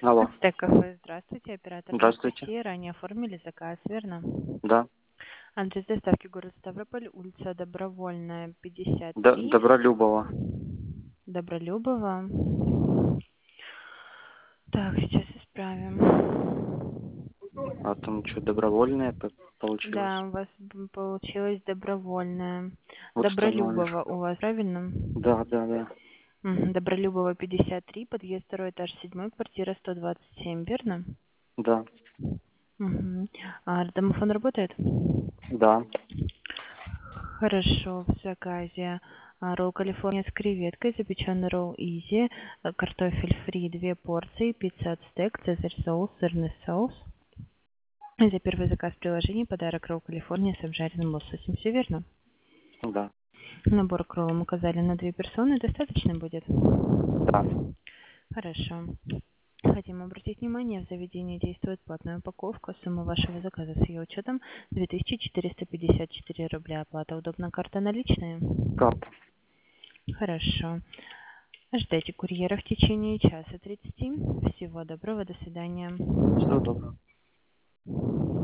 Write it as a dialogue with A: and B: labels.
A: Алло.
B: Стек кафе, здравствуйте, оператор
A: Здравствуйте.
B: Анастасия. Ранее оформили заказ, верно?
A: Да.
B: Адрес доставки город Ставрополь, улица Добровольная, 53.
A: Добролюбова.
B: Добролюбова. Так, сейчас исправим.
A: А там что, добровольное получилось?
B: Да, у вас получилось добровольная.
A: Вот что номер.
B: Добролюбова у вас, правильно?
A: Да.
B: Добролюбова, 53, подъезд 2, этаж 7, квартира 127, верно?
A: Да.
B: Мгм. А домофон работает?
A: Да.
B: Хорошо, в заказе ролл Калифорния с креветкой, запеченный ролл Изи, картофель фри 2 порции, пицца от стек, цезарь соус, сырный соус. За первый заказ в приложении подарок ролл Калифорния с обжаренным лососем. Все верно?
A: Да.
B: Набор к роллам указали на 2 персоны. Достаточно будет?
A: Да.
B: Хорошо. Хотим обратить внимание, в заведении действует платная упаковка. Сумма вашего заказа с ее учетом 2454 рубля. Оплата удобна, карта наличная?
A: Карта.
B: Хорошо. Ждайте курьера в течение часа 30. Всего доброго, до свидания.
A: Всего доброго.